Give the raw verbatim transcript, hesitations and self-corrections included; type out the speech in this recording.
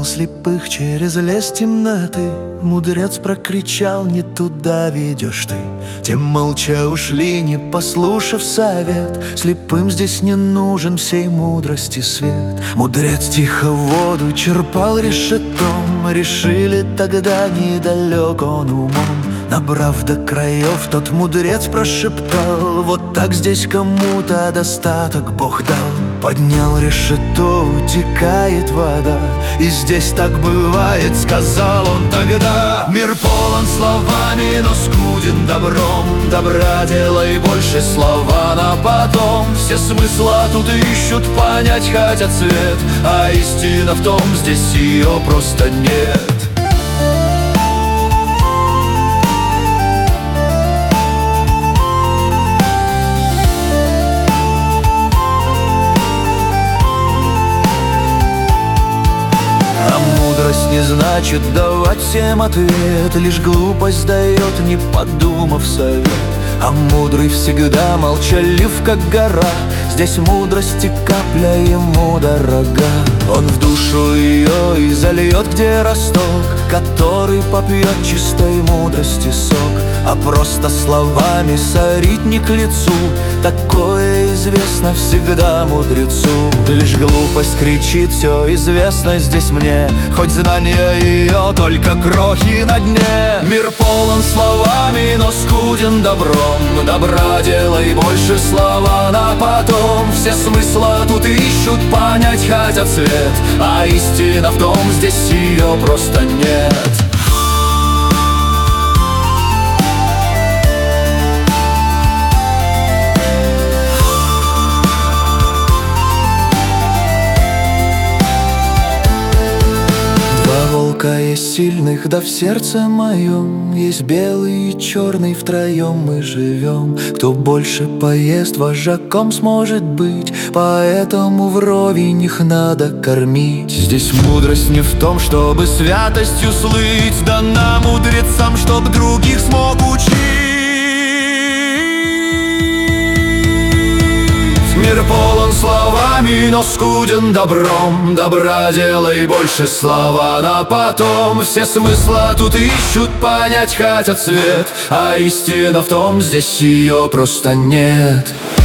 слепых через лес темноты. Мудрец прокричал: не туда ведешь ты. Те молча ушли, не послушав совет. Слепым здесь не нужен всей мудрости свет. Мудрец тихо воду черпал решетом. Решили тогда, недалек он умом. Набрав до краев, тот мудрец прошептал: вот так здесь кому-то достаток Бог дал. Поднял решето, утекает вода, и здесь так бывает, сказал он тогда. Мир полон словами, но скуден добром. Добра делай больше, слова на потом. Все смысла тут ищут, понять хотят свет, а истина в том, здесь ее просто нет. Не значит давать всем ответ, лишь глупость дает, не подумав совет. А мудрый всегда молчалив, как гора. Здесь мудрости капля ему дорога. Он в душу ее и зальет, где росток, который попьет чистой мудрости сок. А просто словами сорить не к лицу, такое известно всегда мудрецу. Лишь глупость кричит: все известно здесь мне, хоть знания ее только крохи на дне. Мир полон словами, но скуден добром. Добра делай больше, слова на потом. Все смысла тут ищут, понять хотят свет, а истина в том, здесь ее просто нет. Волка есть сильных, да в сердце моем есть белый и черный, втроем мы живем. Кто больше поест, вожаком сможет быть, поэтому вровень их надо кормить. Здесь мудрость не в том, чтобы святостью слыть, дана мудрецам, чтоб других смог учить. Мир полон словами, но скуден добром. Добра делай больше, слова на потом. Все смысла тут ищут, понять хотят свет, а истина в том, здесь ее просто нет.